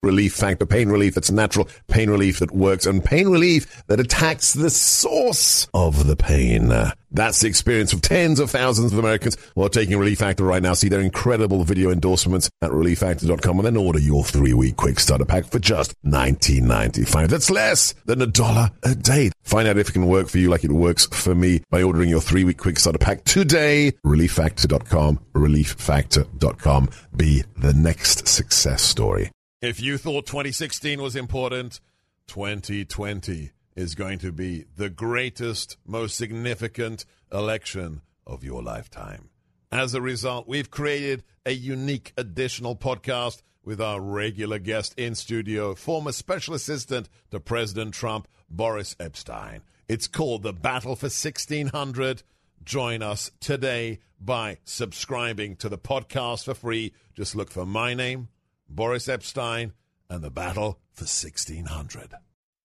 Relief Factor, pain relief that's natural, pain relief that works, and pain relief that attacks the source of the pain. That's the experience of tens of thousands of Americans who are taking Relief Factor right now. See their incredible video endorsements at relieffactor.com and then order your 3-week quick starter pack for just $19.95. That's less than $1 a day. Find out if it can work for you like it works for me by ordering your 3-week quick starter pack today. relieffactor.com, relieffactor.com. Be the next success story. If you thought 2016 was important, 2020 is going to be the greatest, most significant election of your lifetime. As a result, we've created a unique additional podcast with our regular guest in studio, former special assistant to President Trump, Boris Epshteyn. It's called The Battle for 1600. Join us today by subscribing to the podcast for free. Just look for my name, Boris Epshteyn, and The Battle for 1600.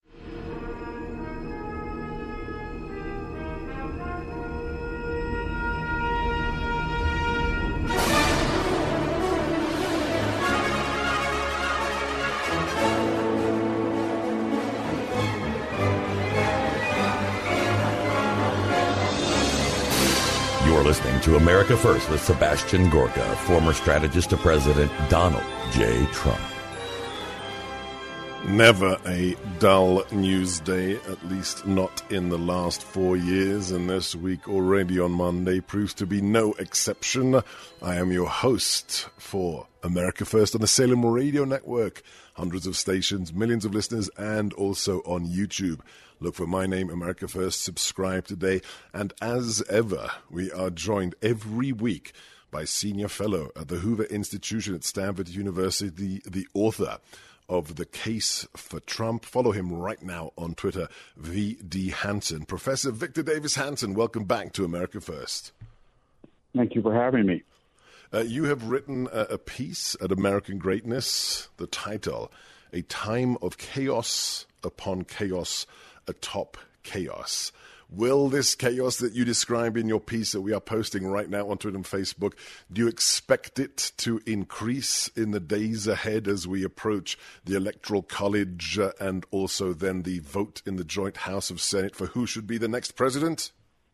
You're listening to America First with Sebastian Gorka, former strategist to President Donald J. Trump. Never a dull news day, at least not in the last 4 years, and this week already on Monday proves to be no exception. I am your host for America First on the Salem Radio Network. Hundreds of stations, millions of listeners, and also on YouTube. Look for my name, America First, subscribe today. And as ever, we are joined every week by Senior Fellow at the Hoover Institution at Stanford University, the author of The Case for Trump. Follow him right now on Twitter, V.D. Hansen. Professor Victor Davis Hansen, welcome back to America First. Thank you for having me. You have written a piece at American Greatness, the title, A Time of Chaos Upon Chaos Atop Chaos. Will this chaos that you describe in your piece that we are posting right now on Twitter and Facebook, do you expect it to increase in the days ahead as we approach the Electoral College and also then the vote in the joint House of Senate for who should be the next president?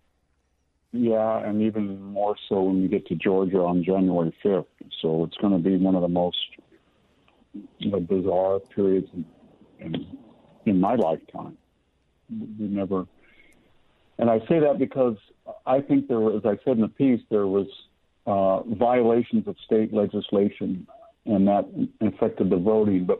Yeah, and even more so when we get to Georgia on January 5th. So it's going to be one of the most bizarre periods in my lifetime. We never... And I say that because I think there was, as I said in the piece, there was violations of state legislation, and that affected the voting. But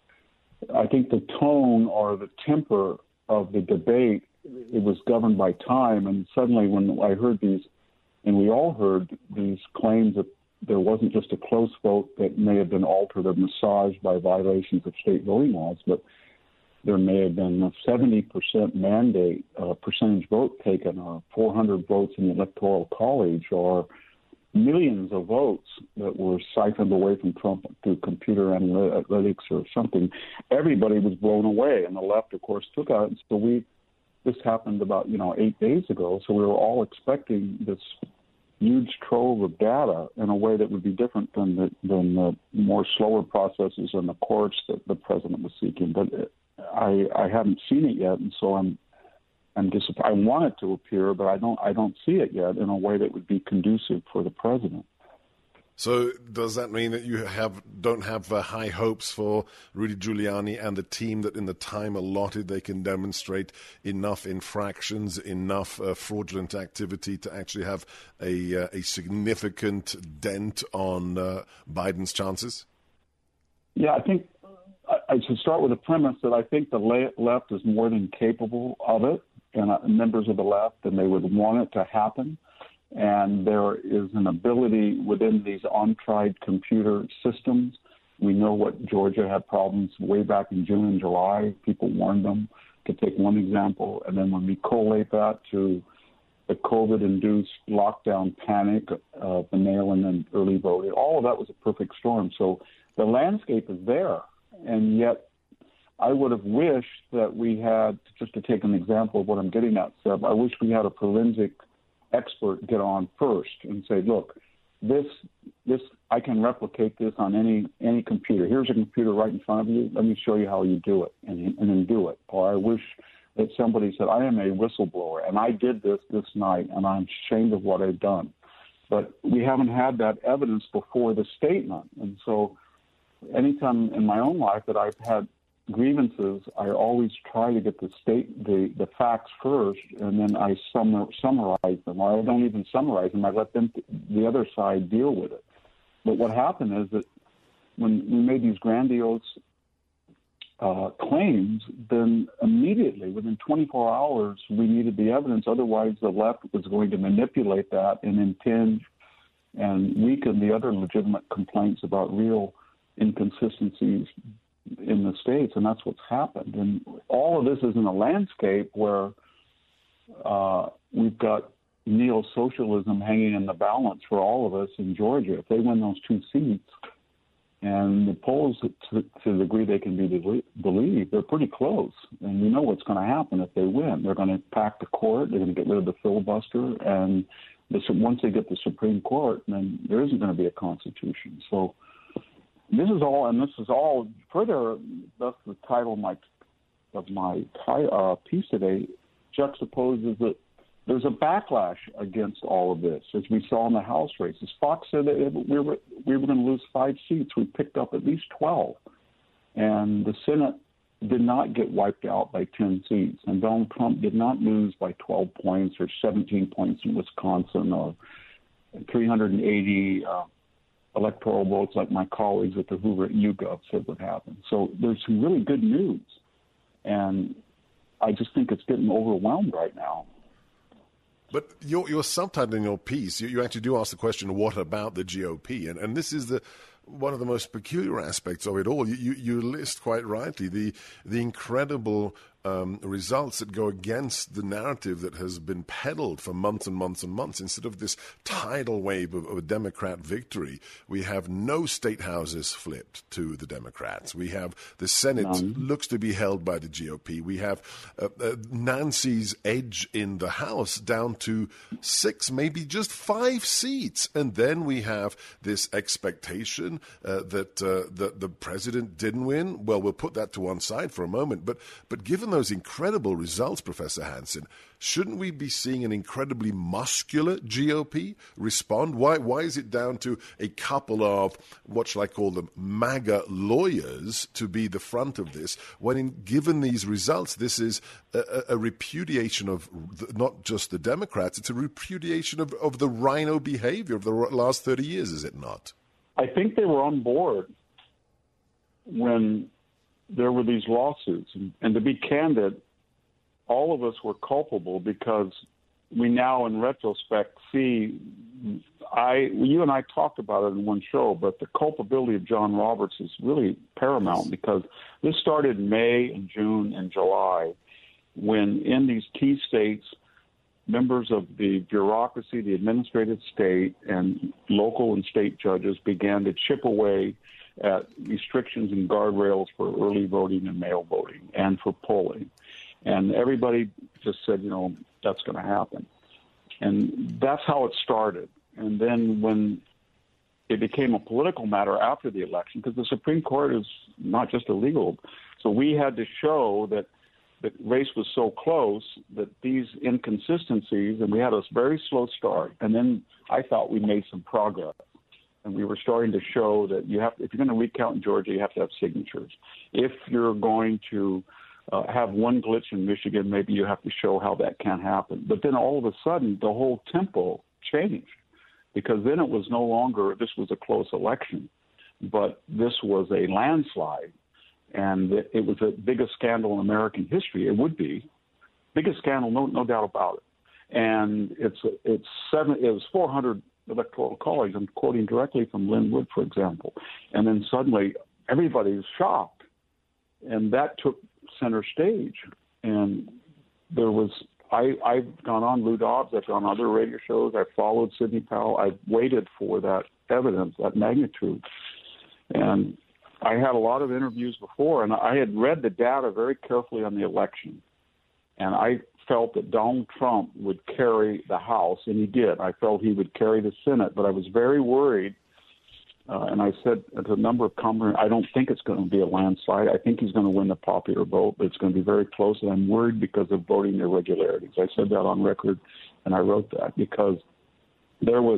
I think the tone or the temper of the debate, it was governed by time. And suddenly when I heard these, and we all heard these claims that there wasn't just a close vote that may have been altered or massaged by violations of state voting laws, but there may have been a 70% mandate, percentage vote taken, or 400 votes in the Electoral College, or millions of votes that were siphoned away from Trump through computer analytics or something. Everybody was blown away, and the left, of course, took out. And so this happened about 8 days ago, so we were all expecting this huge trove of data in a way that would be different than the more slower processes in the courts that the president was seeking. But I haven't seen it yet, and so I'm disappointed. I want it to appear, but I don't see it yet in a way that would be conducive for the president. So does that mean that you don't have high hopes for Rudy Giuliani and the team that in the time allotted they can demonstrate enough infractions, enough fraudulent activity to actually have a significant dent on Biden's chances? Yeah, I think I should start with a premise that I think the left is more than capable of it, and members of the left, and they would want it to happen. And there is an ability within these untried computer systems. We know what Georgia had problems way back in June and July. People warned them, to take one example. And then when we collate that to the COVID-induced lockdown panic of the mail-in and early voting, all of that was a perfect storm. So the landscape is there. And yet I would have wished that we had, just to take an example of what I'm getting at, Seb, I wish we had a forensic expert get on first and say, look, this I can replicate this on any computer. Here's a computer right in front of you. Let me show you how you do it, and then do it. Or I wish that somebody said, I am a whistleblower, and I did this night, and I'm ashamed of what I've done. But we haven't had that evidence before the statement. And so anytime in my own life that I've had grievances, I always try to get the facts first, and then I summarize them. Or I don't even summarize them. I let the other side deal with it. But what happened is that when we made these grandiose claims, then immediately, within 24 hours, we needed the evidence. Otherwise, the left was going to manipulate that and impinge and weaken the other legitimate complaints about real inconsistencies in the states, and that's what's happened. And all of this is in a landscape where we've got neo-socialism hanging in the balance for all of us in Georgia. If they win those 2 seats, and the polls, to the degree they can be believed, they're pretty close. And you know what's going to happen if they win. They're going to pack the court. They're going to get rid of the filibuster. And once they get the Supreme Court, then there isn't going to be a constitution. So this is all further, that's the title of my piece today, juxtaposes that there's a backlash against all of this, as we saw in the House races. Fox said that we were going to lose 5 seats. We picked up at least 12. And the Senate did not get wiped out by 10 seats. And Donald Trump did not lose by 12 points or 17 points in Wisconsin or 380 electoral votes like my colleagues at the Hoover YouGov said would happen. So there's some really good news. And I just think it's getting overwhelmed right now. But your subtitle in your piece, you actually do ask the question, what about the GOP? And this is one of the most peculiar aspects of it all. You list quite rightly the incredible results that go against the narrative that has been peddled for months and months and months. Instead of this tidal wave of a Democrat victory, we have no state houses flipped to the Democrats. We have the Senate looks to be held by the GOP. We have Nancy's edge in the House down to 6, maybe just 5 seats. And then we have this expectation that the president didn't win. Well, we'll put that to one side for a moment. But given those incredible results, Professor Hansen, shouldn't we be seeing an incredibly muscular GOP respond? Why is it down to a couple of, what shall I call them, MAGA lawyers to be the front of this, when given these results, this is a repudiation of not just the Democrats, it's a repudiation of the rhino behavior of the last 30 years, is it not? I think they were on board when there were these lawsuits. And to be candid, all of us were culpable because we now, in retrospect, see, you and I talked about it in one show, but the culpability of John Roberts is really paramount because this started in May and June and July when in these key states, members of the bureaucracy, the administrative state, and local and state judges began to chip away at restrictions and guardrails for early voting and mail voting and for polling. And everybody just said, that's going to happen. And that's how it started. And then when it became a political matter after the election, because the Supreme Court is not just illegal, so we had to show that the race was so close that these inconsistencies, and we had a very slow start, and then I thought we made some progress. And we were starting to show that if you're going to recount in Georgia, you have to have signatures. If you're going to have one glitch in Michigan, maybe you have to show how that can happen. But then all of a sudden, the whole tempo changed because then it was no longer this was a close election, but this was a landslide. And it was the biggest scandal in American history. It would be. Biggest scandal, no doubt about it. And it was 400 electoral college. I'm quoting directly from Lynn Wood, for example. And then suddenly everybody was shocked. And that took center stage. And I've gone on Lou Dobbs, I've gone on other radio shows, I've followed Sidney Powell, I've waited for that evidence, that magnitude. And I had a lot of interviews before, and I had read the data very carefully on the election. And I felt that Donald Trump would carry the House, and he did. I felt he would carry the Senate, but I was very worried. And I said to a number of commentators, I don't think it's going to be a landslide. I think he's going to win the popular vote, but it's going to be very close. And I'm worried because of voting irregularities. I said that on record, and I wrote that because there was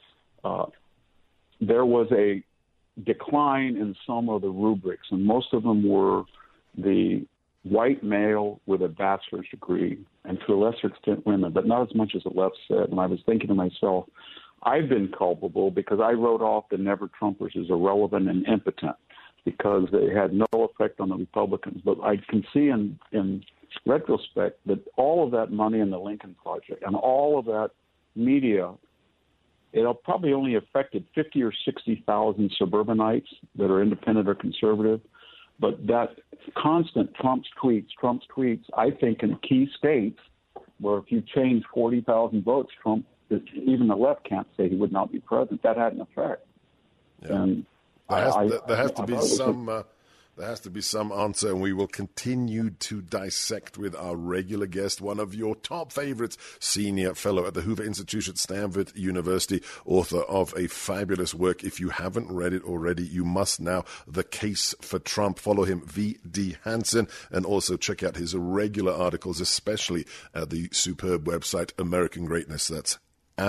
a decline in some of the rubrics, and most of them were the white male with a bachelor's degree, and to a lesser extent women, but not as much as the left said. And I was thinking to myself, I've been culpable because I wrote off the Never Trumpers as irrelevant and impotent because they had no effect on the Republicans. But I can see in retrospect that all of that money in the Lincoln Project and all of that media, it'll probably only affected 50 or 60,000 suburbanites that are independent or conservative. But that constant Trump's tweets, I think in key states where if you change 40,000 votes, Trump, even the left can't say he would not be president. That had an effect. Yeah. And there has to be some answer, and we will continue to dissect with our regular guest, one of your top favorites, senior fellow at the Hoover Institute at Stanford University, author of a fabulous work. If you haven't read it already, you must now. The Case for Trump. Follow him, V.D. Hansen, and also check out his regular articles, especially at the superb website American Greatness. That's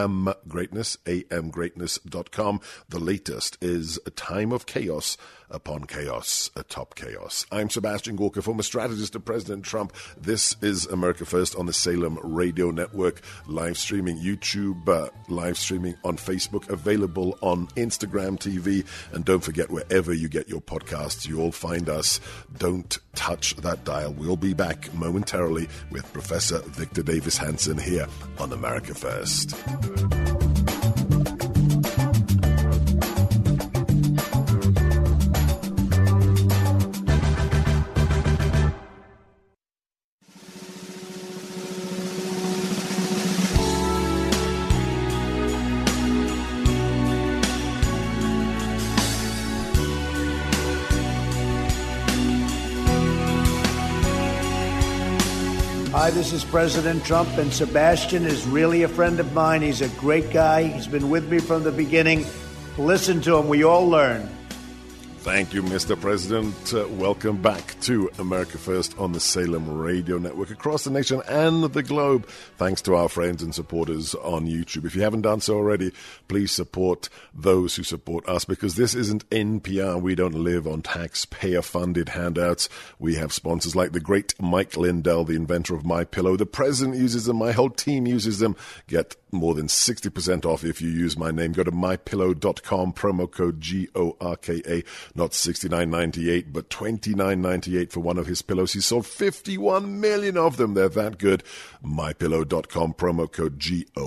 amgreatness.com. The latest is A Time of Chaos Upon Chaos Atop Chaos. I'm Sebastian Gorka, former strategist to President Trump. This is America First on the Salem Radio Network, live streaming YouTube, live streaming on Facebook, available on Instagram TV. And don't forget, wherever you get your podcasts, you'll find us. Don't touch that dial. We'll be back momentarily with Professor Victor Davis Hanson here on America First. Hi, this is President Trump, and Sebastian is really a friend of mine. He's a great guy. He's been with me from the beginning. Listen to him. We all learn. Thank you, Mr. President. Welcome back to America First on the Salem Radio Network across the nation and the globe. Thanks to our friends and supporters on YouTube. If you haven't done so already, please support those who support us, because this isn't NPR. We don't live on taxpayer-funded handouts. We have sponsors like the great Mike Lindell, the inventor of MyPillow. The president uses them. My whole team uses them. Get more than 60% off if you use my name. Go to mypillow.com, promo code GORKA. Not $69.98, but $29.98 for one of his pillows. He sold 51 million of them. They're that good. MyPillow.com, promo code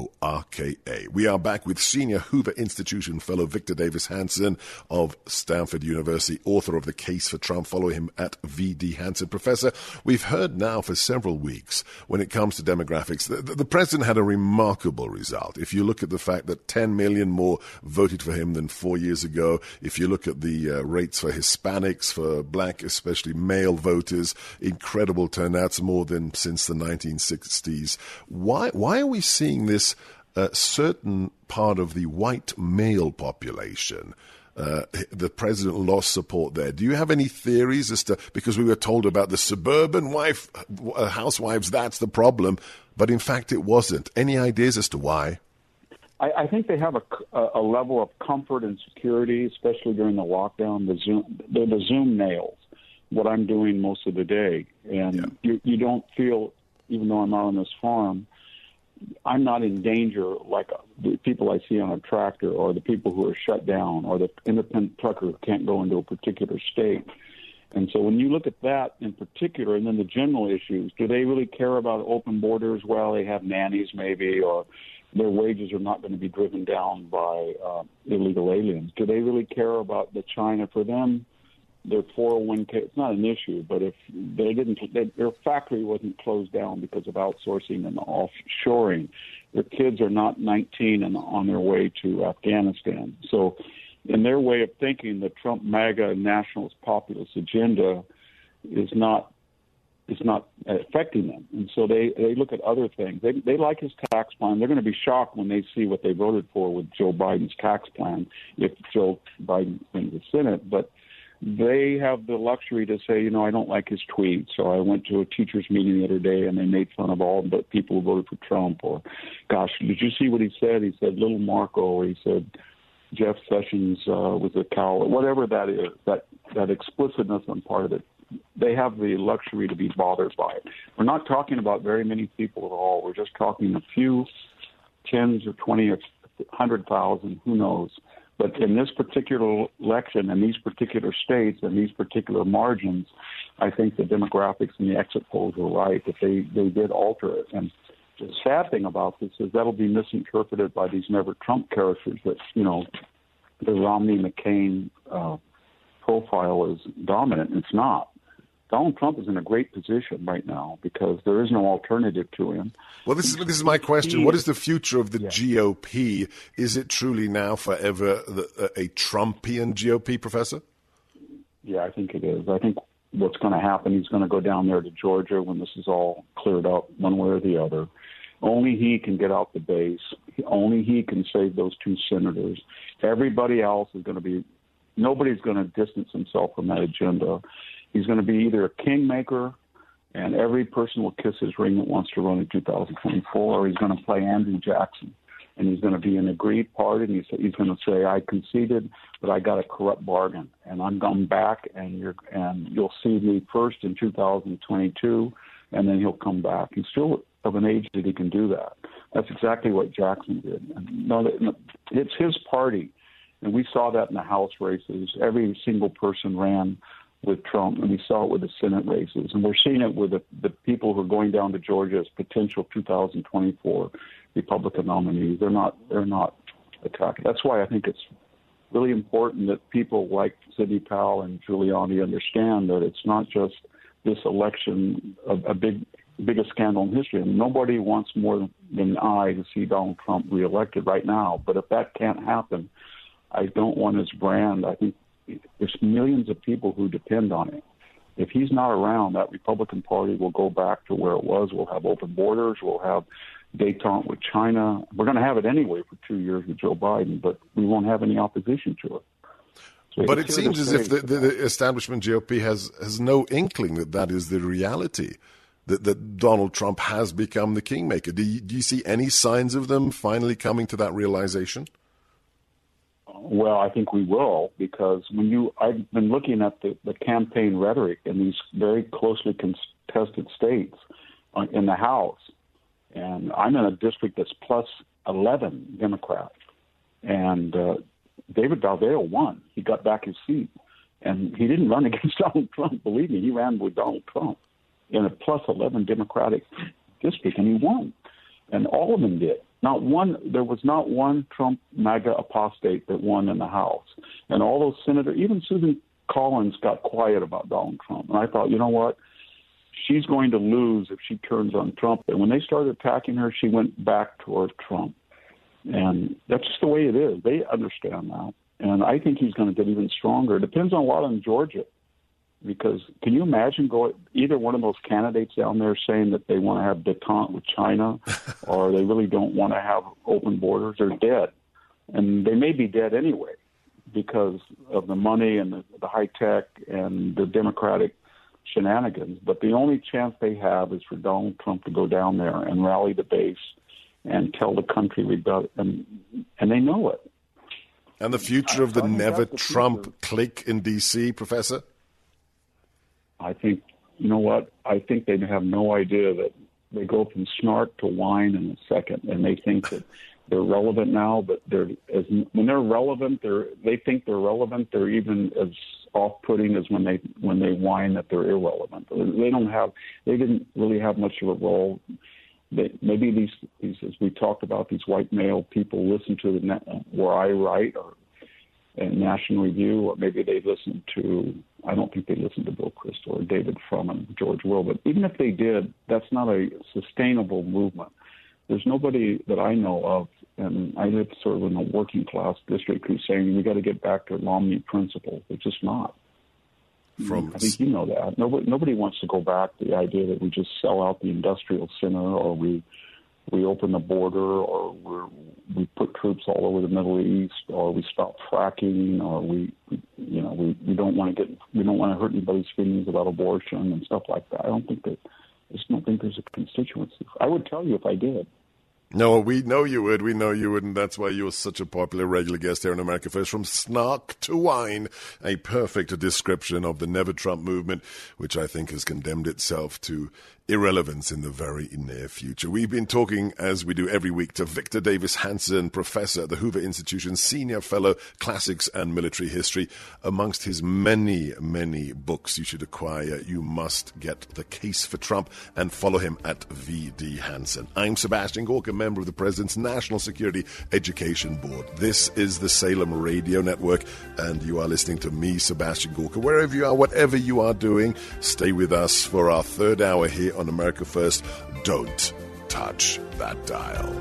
GORKA. We are back with senior Hoover Institution fellow Victor Davis Hanson of Stanford University, author of The Case for Trump. Follow him at VD Hansen. Professor, we've heard now for several weeks when it comes to demographics, the president had a remarkable result. If you look at the fact that 10 million more voted for him than 4 years ago, if you look at the rates for Hispanics, for black, especially male voters, incredible turnouts, more than since the 1960s. Why are we seeing this certain part of the white male population? The president lost support there. Do you have any theories as to, because we were told about the suburban housewives, that's the problem, but in fact it wasn't. Any ideas as to why? I think they have a level of comfort and security, especially during the lockdown. The Zoom nails what I'm doing most of the day. And you don't feel, even though I'm out on this farm, I'm not in danger like the people I see on a tractor, or the people who are shut down, or the independent trucker who can't go into a particular state. And so when you look at that in particular, and then the general issues, do they really care about open borders? Well, they have nannies maybe, or their wages are not going to be driven down by illegal aliens. Do they really care about the China? For them, their 401k, it's not an issue, but if their factory wasn't closed down because of outsourcing and offshoring, their kids are not 19 and on their way to Afghanistan. So in their way of thinking, the Trump MAGA nationalist populist agenda is not affecting them. And so they look at other things. They like his tax plan. They're going to be shocked when they see what they voted for with Joe Biden's tax plan if Joe Biden wins the Senate. But they have the luxury to say, I don't like his tweets. So I went to a teachers meeting the other day and they made fun of all the people who voted for Trump. Or, gosh, did you see what he said? He said little Marco, or he said Jeff Sessions was a coward, whatever that is, that explicitness on part of it. They have the luxury to be bothered by it. We're not talking about very many people at all. We're just talking a few, tens or 20 or 100,000, who knows. But in this particular election, in these particular states, and these particular margins, I think the demographics and the exit polls were right, that they did alter it. And the sad thing about this is that'll be misinterpreted by these never Trump characters that, the Romney-McCain profile is dominant. It's not. Donald Trump is in a great position right now because there is no alternative to him. Well, this is my question. What is the future of the GOP? Is it truly now forever a Trumpian GOP, Professor? Yeah, I think it is. I think what's going to happen, he's going to go down there to Georgia when this is all cleared up, one way or the other. Only he can get out the base. Only he can save those two senators. Everybody else is going to be – nobody's going to distance himself from that agenda. He's going to be either a kingmaker, and every person will kiss his ring that wants to run in 2024, or he's going to play Andrew Jackson, and he's going to be an aggrieved party, and he's going to say, I conceded, but I got a corrupt bargain, and I'm going back, and you'll see me first in 2022, and then he'll come back. He's still of an age that he can do that. That's exactly what Jackson did. And it's his party, and we saw that in the House races. Every single person ran with Trump, and we saw it with the Senate races, and we're seeing it with the people who are going down to Georgia as potential 2024 Republican nominees. They're not attacking. That's why I think it's really important that people like Sidney Powell and Giuliani understand that it's not just this election a biggest scandal in history, and nobody wants more than I to see Donald Trump reelected right now. But if that can't happen, I don't want his brand. I think there's millions of people who depend on it. If he's not around, that Republican Party will go back to where it was. We'll have open borders. We'll have détente with China. We're going to have it anyway for 2 years with Joe Biden, but we won't have any opposition to it. So but it seems as if the establishment GOP has no inkling that is the reality, that Donald Trump has become the kingmaker. Do you see any signs of them finally coming to that realization? Well, I think we will, because I've been looking at the campaign rhetoric in these very closely contested states in the House, and I'm in a district that's plus 11 Democrats, and David Daldeo won. He got back his seat, and he didn't run against Donald Trump. Believe me, he ran with Donald Trump in a plus 11 Democratic district, and he won, and all of them did. There was not one Trump MAGA apostate that won in the House. And all those senators, even Susan Collins got quiet about Donald Trump. And I thought, you know what? She's going to lose if she turns on Trump. And when they started attacking her, she went back toward Trump. And that's just the way it is. They understand now. And I think he's going to get even stronger. It depends on a lot on Georgia. Because can you imagine either one of those candidates down there saying that they want to have détente with China or they really don't want to have open borders? They're dead. And they may be dead anyway because of the money and the high tech and the Democratic shenanigans. But the only chance they have is for Donald Trump to go down there and rally the base and tell the country we got it. And they know it. And the future of the never Trump clique in D.C., Professor? I think, you know what? I think they have no idea that they go from snark to whine in a second, and they think that they're relevant now. But when they're relevant, they think they're relevant. They're even as off-putting as when they whine that they're irrelevant. They didn't really have much of a role. Maybe these, as we talked about, these white male people listen to where I write or National Review, or maybe they listen to. I don't think they listen to Bill Kristol or David Frum and George Will. But even if they did, that's not a sustainable movement. There's nobody that I know of, and I live sort of in a working class district, who's saying we got to get back to Romney principles. It's just not. I think you know that. Nobody wants to go back to the idea that we just sell out the industrial center, or we open the border, or we put troops all over the Middle East, or we stop fracking, or we don't want to hurt anybody's feelings about abortion and stuff like that. I just don't think there's a constituency. I would tell you if I did. No, we know you would. We know you would, and that's why you're such a popular regular guest here on America First. From snark to wine, a perfect description of the Never Trump movement, which I think has condemned itself to irrelevance in the very near future. We've been talking, as we do every week, to Victor Davis Hanson, professor at the Hoover Institution, senior fellow, classics and military history. Amongst his many, many books you should acquire, you must get The Case for Trump and follow him at VD Hanson. I'm Sebastian Gorka, member of the President's National Security Education Board. This is the Salem Radio Network, and you are listening to me, Sebastian Gorka. Wherever you are, whatever you are doing, stay with us for our third hour here on America First. Don't touch that dial.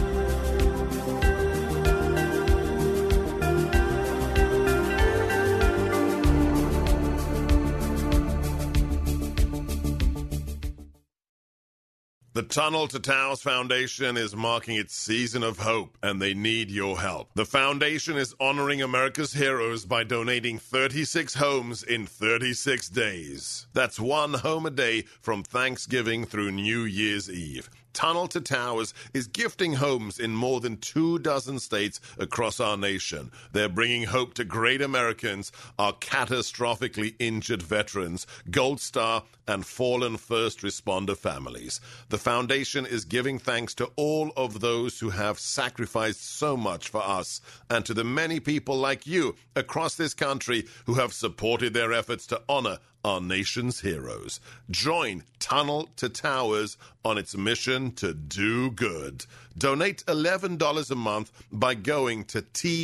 The Tunnel to Towers Foundation is marking its season of hope, and they need your help. The foundation is honoring America's heroes by donating 36 homes in 36 days. That's one home a day from Thanksgiving through New Year's Eve. Tunnel to Towers is gifting homes in more than 24 states across our nation. They're bringing hope to great Americans, our catastrophically injured veterans, Gold Star and fallen first responder families. The foundation is giving thanks to all of those who have sacrificed so much for us, and to the many people like you across this country who have supported their efforts to honor our nation's heroes. Join Tunnel to Towers on its mission to do good. Donate $11 a month by going to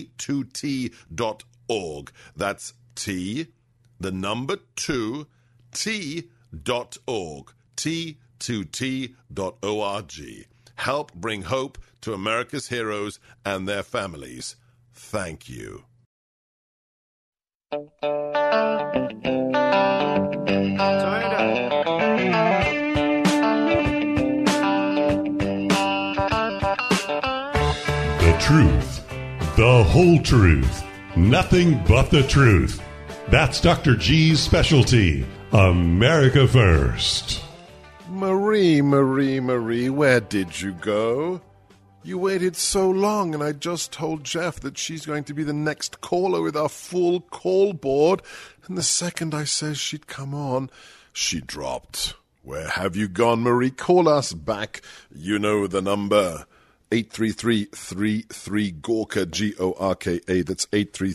T2T.org. That's T, the number 2, T.org. T2T.org. Help bring hope to America's heroes and their families. Thank you. The truth, the whole truth, nothing but the truth. That's Dr. G's specialty, America First. Marie, where did you go? You waited so long, and I just told Jeff that she's going to be the next caller with our full call board. And the second I says she'd come on, she dropped. Where have you gone, Marie? Call us back. You know the number. 833-33-GORKA, G-O-R-K-A. That's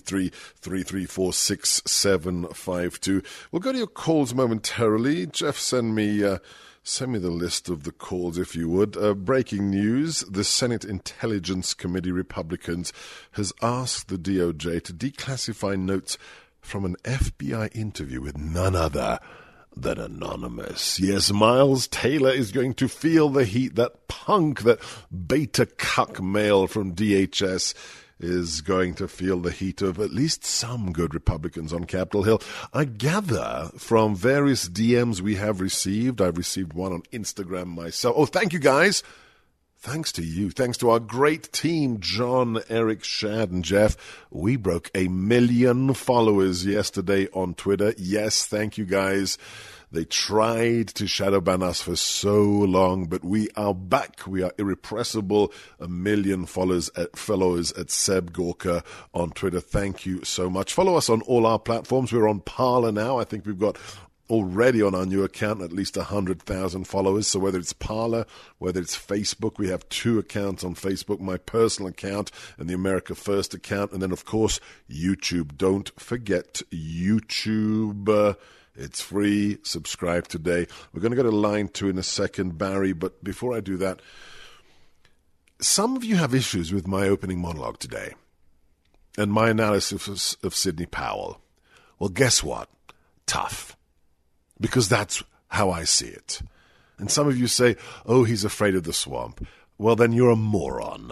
833-334-6752. We'll go to your calls momentarily. Jeff, send me the list of the calls, if you would. Breaking news, the Senate Intelligence Committee Republicans has asked the DOJ to declassify notes from an FBI interview with none other than Anonymous. Yes, Miles Taylor is going to feel the heat. That punk, that beta cuck male from DHS is going to feel the heat of at least some good Republicans on Capitol Hill. I gather from various DMs we have received. I've received one on Instagram myself. Oh, thank you, guys. Thanks to you. Thanks to our great team, John, Eric, Shad, and Jeff. We broke 1 million followers yesterday on Twitter. Yes, thank you, guys. They tried to shadow ban us for so long, but we are back. We are irrepressible. 1 million followers at Seb Gorka on Twitter. Thank you so much. Follow us on all our platforms. We're on Parler now. I think we've got already on our new account at least 100,000 followers. So whether it's Parler, whether it's Facebook, we have 2 accounts on Facebook, my personal account and the America First account. And then, of course, YouTube. Don't forget YouTube. It's free. Subscribe today. We're going to go to line 2 in a second, Barry. But before I do that, some of you have issues with my opening monologue today and my analysis of Sidney Powell. Well, guess what? Tough. Because that's how I see it. And some of you say, oh, he's afraid of the swamp. Well, then you're a moron.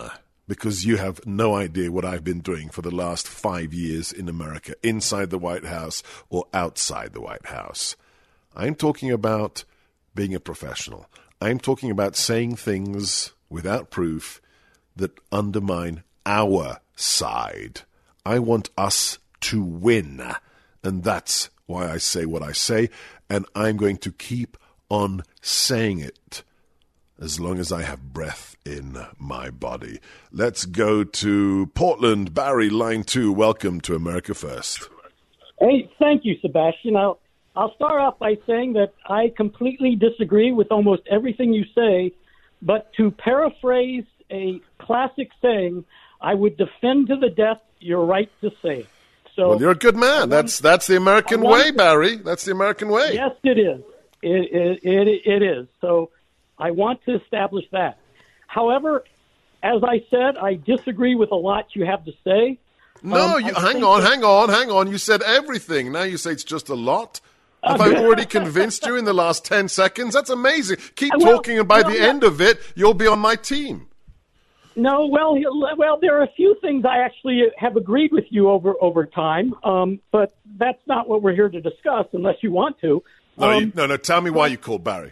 because you have no idea what I've been doing for the last 5 years in America, inside the White House or outside the White House. I'm talking about being a professional. I'm talking about saying things without proof that undermine our side. I want us to win, and that's why I say what I say, and I'm going to keep on saying it as long as I have breath in my body. Let's go to Portland. Barry, line 2. Welcome to America First. Hey, thank you, Sebastian. I'll start off by saying that I completely disagree with almost everything you say, but to paraphrase a classic saying, I would defend to the death your right to say it. So, well, you're a good man. That's the American way, Barry. That's the American way. Yes, it is. It is. So I want to establish that. However, as I said, I disagree with a lot you have to say. No, hang on. You said everything. Now you say it's just a lot. Have I already convinced you in the last 10 seconds? That's amazing. Keep talking, and by the end of it, you'll be on my team. No, well, there are a few things I actually have agreed with you over time, but that's not what we're here to discuss unless you want to. No. Tell me why you called Barry.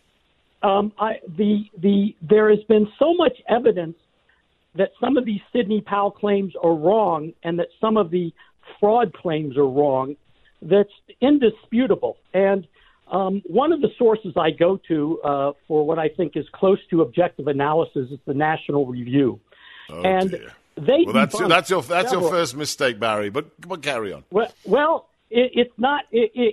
There has been so much evidence that some of these Sidney Powell claims are wrong and that some of the fraud claims are wrong. That's indisputable. And one of the sources I go to for what I think is close to objective analysis is the National Review. Oh, and dear. They that's your first mistake, Barry. But carry on. Well, it's not.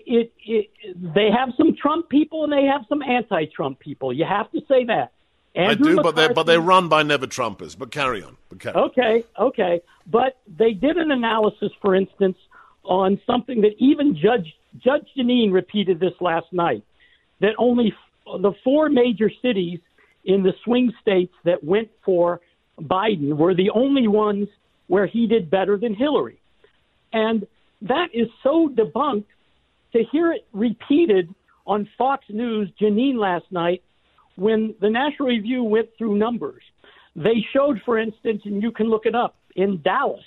They have some Trump people and they have some anti-Trump people. You have to say that. Andrew McCarthy, but they're run by never-Trumpers. But carry on. Okay. But they did an analysis, for instance, on something that even Judge Jeanine repeated this last night, that only the 4 major cities in the swing states that went for Biden were the only ones where he did better than Hillary. And that is so debunked. To hear it repeated on Fox News, Jeanine last night, when the National Review went through numbers, they showed, for instance, and you can look it up, in Dallas,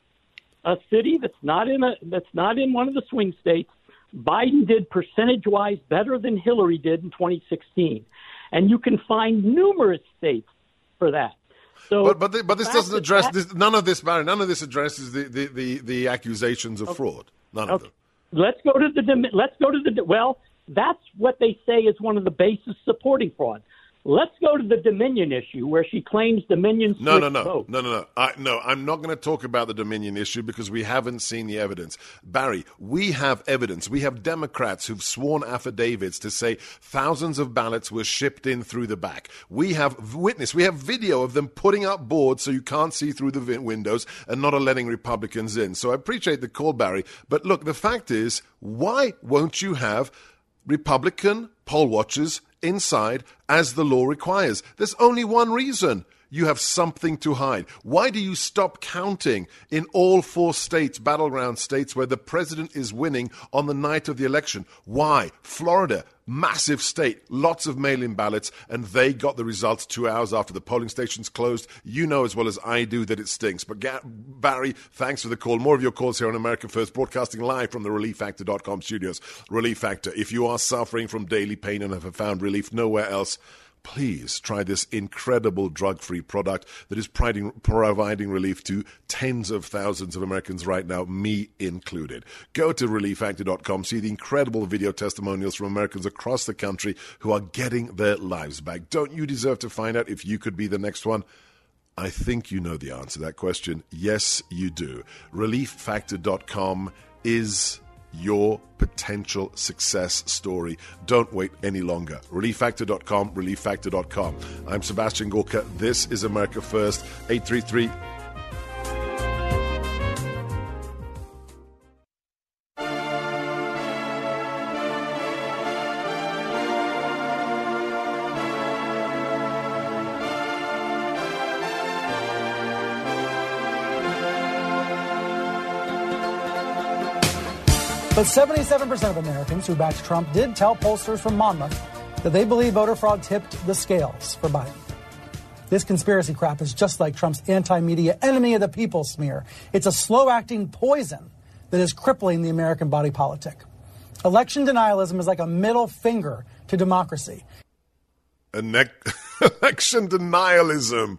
a city that's not in one of the swing states, Biden did percentage-wise better than Hillary did in 2016, and you can find numerous states for that. So, but this doesn't address this. None of this, Barry. None of this addresses the accusations of fraud. None of them. Let's go to the. Well, that's what they say is one of the bases supporting fraud. Let's go to the Dominion issue, where she claims Dominion switched votes. No. I'm not going to talk about the Dominion issue because we haven't seen the evidence. Barry, we have evidence. We have Democrats who've sworn affidavits to say thousands of ballots were shipped in through the back. We have witness. We have video of them putting up boards so you can't see through the windows and not letting Republicans in. So I appreciate the call, Barry. But look, the fact is, why won't you have Republican poll watchers inside as the law requires? There's only one reason. You have something to hide. Why do you stop counting in all 4 states, battleground states, where the president is winning on the night of the election? Why? Florida, massive state, lots of mail-in ballots, and they got the results 2 hours after the polling stations closed. You know as well as I do that it stinks. But Barry, thanks for the call. More of your calls here on America First, broadcasting live from the ReliefFactor.com studios. Relief Factor. If you are suffering from daily pain and have found relief nowhere else, please try this incredible drug-free product that is providing relief to tens of thousands of Americans right now, me included. Go to ReliefFactor.com, see the incredible video testimonials from Americans across the country who are getting their lives back. Don't you deserve to find out if you could be the next one? I think you know the answer to that question. Yes, you do. ReliefFactor.com is your potential success story. Don't wait any longer. ReliefFactor.com, ReliefFactor.com. I'm Sebastian Gorka. This is America First. 833. But 77% of Americans who backed Trump did tell pollsters from Monmouth that they believe voter fraud tipped the scales for Biden. This conspiracy crap is just like Trump's anti-media enemy of the people smear. It's a slow-acting poison that is crippling the American body politic. Election denialism is like a middle finger to democracy. Election denialism,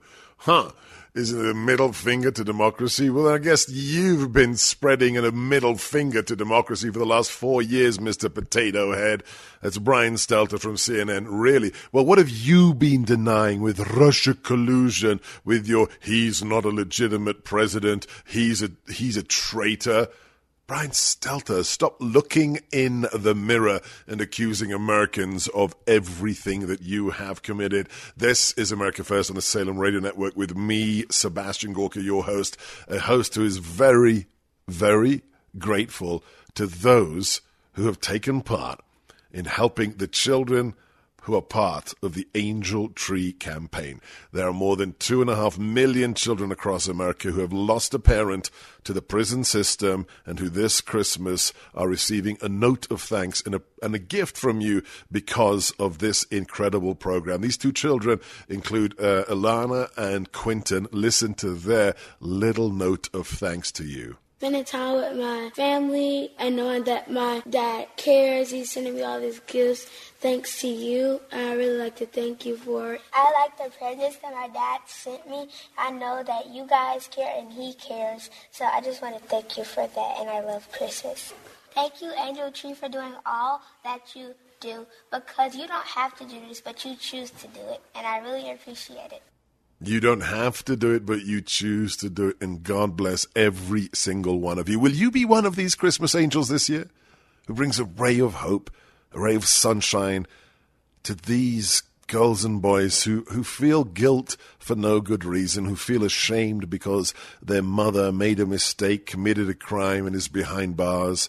is it a middle finger to democracy? Well, I guess you've been spreading a middle finger to democracy for the last 4 years, Mr. Potato Head. That's Brian Stelter from CNN. Really? Well, what have you been denying with Russia collusion, with your he's not a legitimate president, he's a traitor? Brian Stelter, stop looking in the mirror and accusing Americans of everything that you have committed. This is America First on the Salem Radio Network with me, Sebastian Gorka, your host, a host who is very, very grateful to those who have taken part in helping the children who are part of the Angel Tree campaign. There are more than 2.5 million children across America who have lost a parent to the prison system and who this Christmas are receiving a note of thanks and a gift from you because of this incredible program. These two children include Alana and Quinton. Listen to their little note of thanks to you. Spending time with my family and knowing that my dad cares. He's sending me all these gifts thanks to you, and I really like to thank you for it. I like the presents that my dad sent me. I know that you guys care and he cares, so I just want to thank you for that, and I love Christmas. Thank you, Angel Tree, for doing all that you do, because you don't have to do this, but you choose to do it, and I really appreciate it. You don't have to do it, but you choose to do it, and God bless every single one of you. Will you be one of these Christmas angels this year who brings a ray of hope, a ray of sunshine to these girls and boys who feel guilt for no good reason, who feel ashamed because their mother made a mistake, committed a crime, and is behind bars?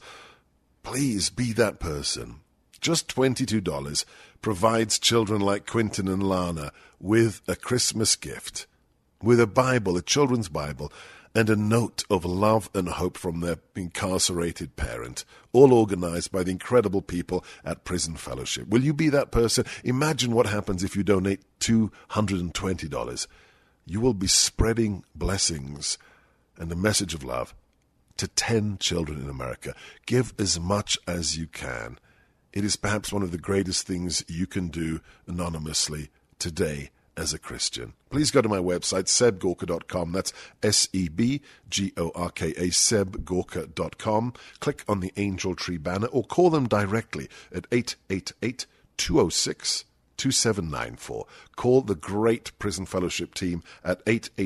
Please be that person. Just $22 provides children like Quinton and Lana with a Christmas gift, with a Bible, a children's Bible, and a note of love and hope from their incarcerated parent, all organized by the incredible people at Prison Fellowship. Will you be that person? Imagine what happens if you donate $220. You will be spreading blessings and a message of love to 10 children in America. Give as much as you can. It is perhaps one of the greatest things you can do anonymously today as a Christian. Please go to my website, sebgorka.com. That's SEBGORKA, sebgorka.com. Click on the Angel Tree banner or call them directly at 888-206-2794. Call the great Prison Fellowship team at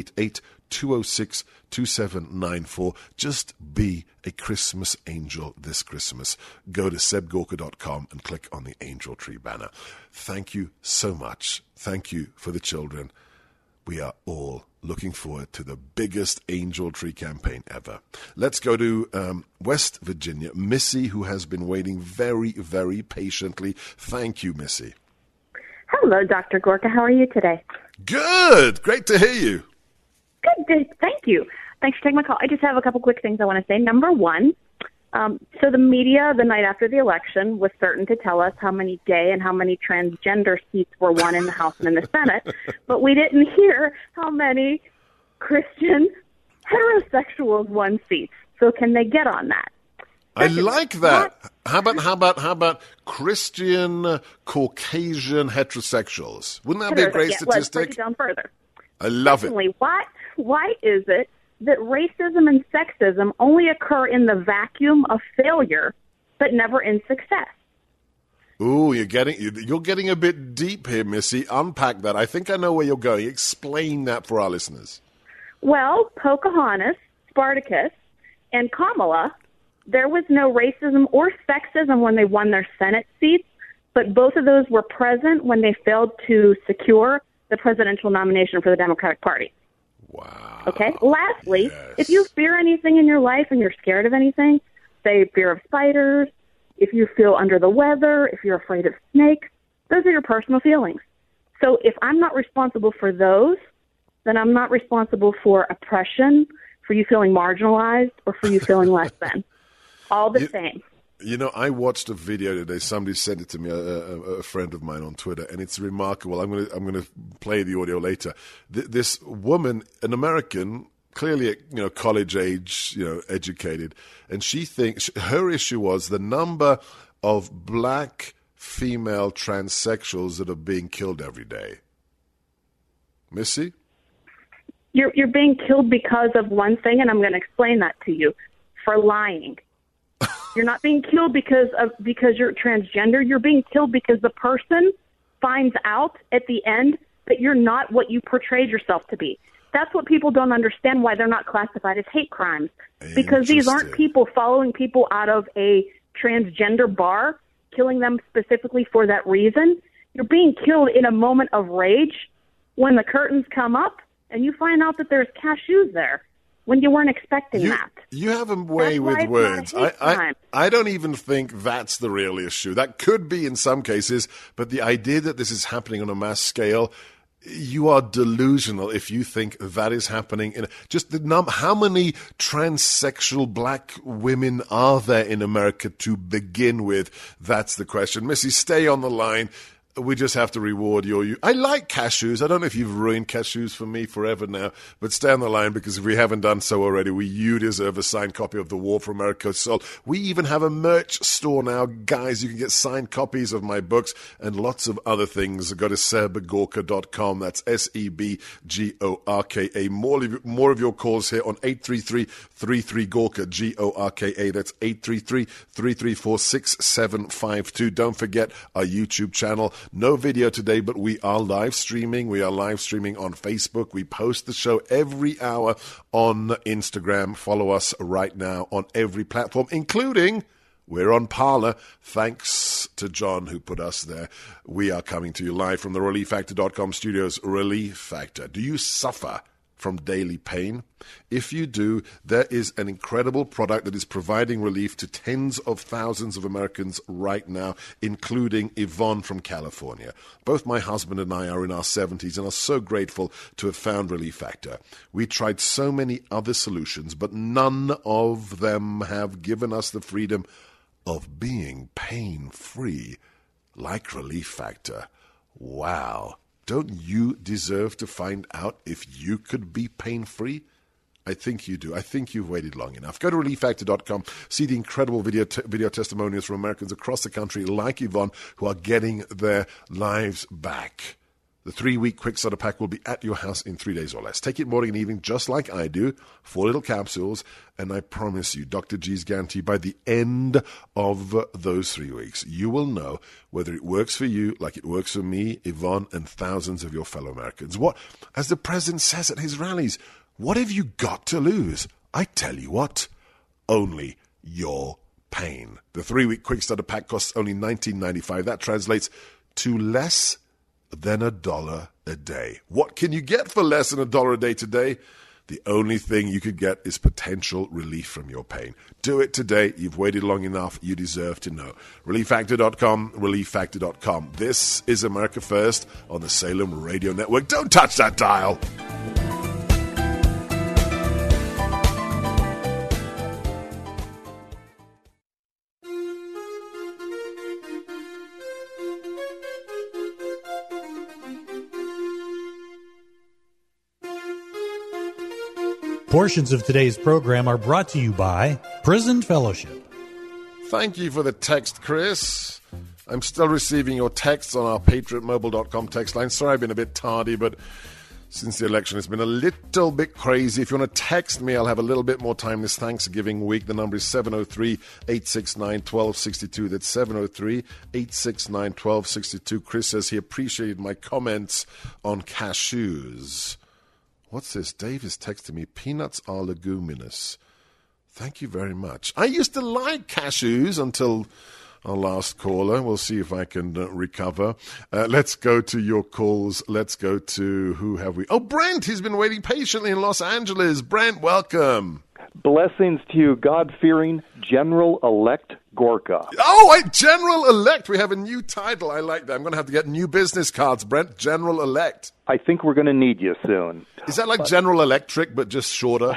888-206-2794. Just be a Christmas angel this Christmas. Go to sebgorka.com and click on the Angel Tree banner. Thank you so much. Thank you for the children. We are all looking forward to the biggest Angel Tree campaign ever. Let's go to West Virginia. Missy, who has been waiting very, very patiently. Thank you, Missy. Hello, Dr. Gorka. How are you today? Good. Great to hear you. Good. Thank you. Thanks for taking my call. I just have a couple quick things I want to say. Number one, so the media the night after the election was certain to tell us how many gay and how many transgender seats were won in the House and in the Senate, but we didn't hear how many Christian heterosexuals won seats. So can they get on that? I like that. How about Christian Caucasian heterosexuals? Wouldn't that be a great statistic? Let's break it down further. I love it. Why is it that racism and sexism only occur in the vacuum of failure, but never in success? Ooh, you're getting a bit deep here, Missy. Unpack that. I think I know where you're going. Explain that for our listeners. Well, Pocahontas, Spartacus, and Kamala, there was no racism or sexism when they won their Senate seats, but both of those were present when they failed to secure the presidential nomination for the Democratic Party. Wow. Okay? Lastly, yes. If you fear anything in your life and you're scared of anything, say fear of spiders, if you feel under the weather, if you're afraid of snakes, those are your personal feelings. So if I'm not responsible for those, then I'm not responsible for oppression, for you feeling marginalized, or for you feeling less than. All the same. You know, I watched a video today. Somebody sent it to me, a friend of mine on Twitter, and it's remarkable. I'm going to play the audio later. This woman, an American, clearly, college age, educated, and she thinks her issue was the number of black female transsexuals that are being killed every day. Missy? You're being killed because of one thing, and I'm going to explain that to you. For lying. You're not being killed because you're transgender. You're being killed because the person finds out at the end that you're not what you portrayed yourself to be. That's what people don't understand, why they're not classified as hate crimes. Because these aren't people following people out of a transgender bar, killing them specifically for that reason. You're being killed in a moment of rage when the curtains come up and you find out that there's cashews there when you weren't expecting that. You have a way with words. I don't even think that's the real issue. That could be in some cases, but the idea that this is happening on a mass scale, you are delusional if you think that is happening. How many transsexual black women are there in America to begin with? That's the question. Missy, stay on the line. We just have to reward you. I like cashews. I don't know if you've ruined cashews for me forever now, but stay on the line because if we haven't done so already, you deserve a signed copy of The War for America. So we even have a merch store now. Guys, you can get signed copies of my books and lots of other things. Go to sebgorka.com. That's SEBGORKA. More of your calls here on 833-33-GORKA, G-O-R-K-A. That's 833-334-6752. Don't forget our YouTube channel. No video today, but we are live streaming. We are live streaming on Facebook. We post the show every hour on Instagram. Follow us right now on every platform, including we're on Parler. Thanks to John who put us there. We are coming to you live from the ReliefFactor.com studios. Relief Factor. Do you suffer from daily pain? If you do, there is an incredible product that is providing relief to tens of thousands of Americans right now, including Yvonne from California. Both my husband and I are in our 70s and are so grateful to have found Relief Factor. We tried so many other solutions, but none of them have given us the freedom of being pain-free like Relief Factor. Wow. Don't you deserve to find out if you could be pain-free? I think you do. I think you've waited long enough. Go to ReliefFactor.com. See the incredible video testimonials from Americans across the country like Yvonne who are getting their lives back. The 3-week quick starter pack will be at your house in 3 days or less. Take it morning and evening just like I do. 4 little capsules. And I promise you, Dr. G's guarantee, by the end of those 3 weeks, you will know whether it works for you like it works for me, Yvonne, and thousands of your fellow Americans. What, as the president says at his rallies, what have you got to lose? I tell you what, only your pain. The 3-week quick starter pack costs only $19.95. That translates to less than $1 a day. What can you get for less than $1 a day today? The only thing you could get is potential relief from your pain. Do it today. You've waited long enough. You deserve to know. ReliefFactor.com, ReliefFactor.com. This is America First on the Salem Radio Network. Don't touch that dial. Portions of today's program are brought to you by Prison Fellowship. Thank you for the text, Chris. I'm still receiving your texts on our PatriotMobile.com text line. Sorry I've been a bit tardy, but since the election it's been a little bit crazy. If you want to text me, I'll have a little bit more time this Thanksgiving week. The number is 703-869-1262. That's 703-869-1262. Chris says he appreciated my comments on cashews. What's this? Dave is texting me, peanuts are leguminous. Thank you very much. I used to like cashews until our last caller. We'll see if I can recover. Let's go to your calls. Let's go to, who have we? Oh, Brent, he's been waiting patiently in Los Angeles. Brent, welcome. Blessings to you, God-fearing General-elect Gorka. Oh, General-elect. We have a new title. I like that. I'm going to have to get new business cards, Brent. General-elect. I think we're going to need you soon. Is that like General Electric, but just shorter?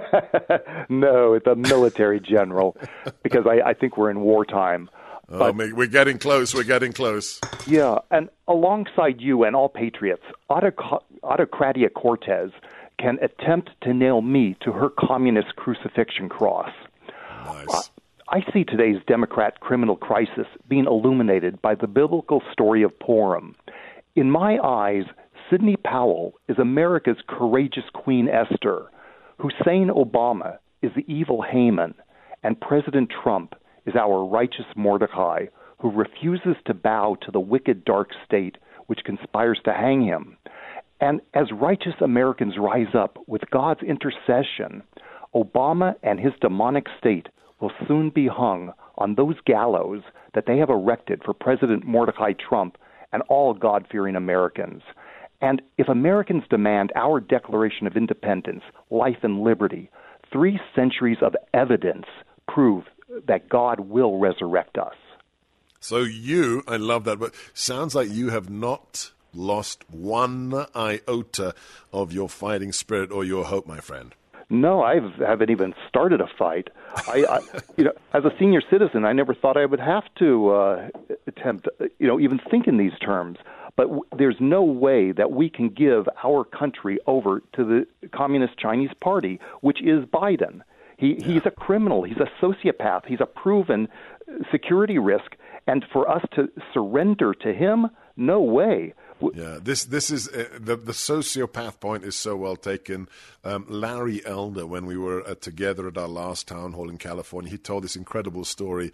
No, it's a military general, because I think we're in wartime. But, we're getting close. We're getting close. Yeah, and alongside you and all patriots, Autocratia Cortez can attempt to nail me to her communist crucifixion cross. Nice. I see today's Democrat criminal crisis being illuminated by the biblical story of Purim. In my eyes, Sidney Powell is America's courageous Queen Esther, Hussein Obama is the evil Haman, and President Trump is our righteous Mordecai, who refuses to bow to the wicked dark state which conspires to hang him. And as righteous Americans rise up with God's intercession, Obama and his demonic state will soon be hung on those gallows that they have erected for President Mordecai Trump and all God-fearing Americans. And if Americans demand our Declaration of Independence, life and liberty, 3 centuries of evidence prove that God will resurrect us. So I love that, but sounds like you have not lost one iota of your fighting spirit or your hope, my friend. No, I haven't even started a fight. I as a senior citizen, I never thought I would have to attempt, even think in these terms. But there's no way that we can give our country over to the Communist Chinese Party, which is Biden. He's a criminal. He's a sociopath. He's a proven security risk. And for us to surrender to him, no way. Yeah, this is the sociopath point is so well taken. Larry Elder, when we were together at our last town hall in California, he told this incredible story.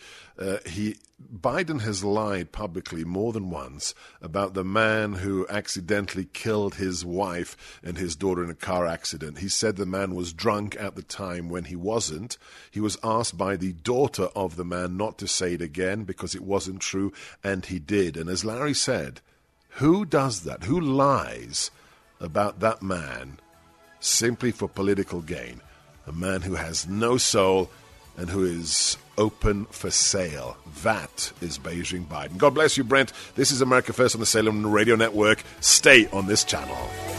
Biden has lied publicly more than once about the man who accidentally killed his wife and his daughter in a car accident. He said the man was drunk at the time when he wasn't. He was asked by the daughter of the man not to say it again because it wasn't true, and he did. And as Larry said, who does that? Who lies about that man simply for political gain? A man who has no soul and who is open for sale. That is Beijing Biden. God bless you, Brent. This is America First on the Salem Radio Network. Stay on this channel.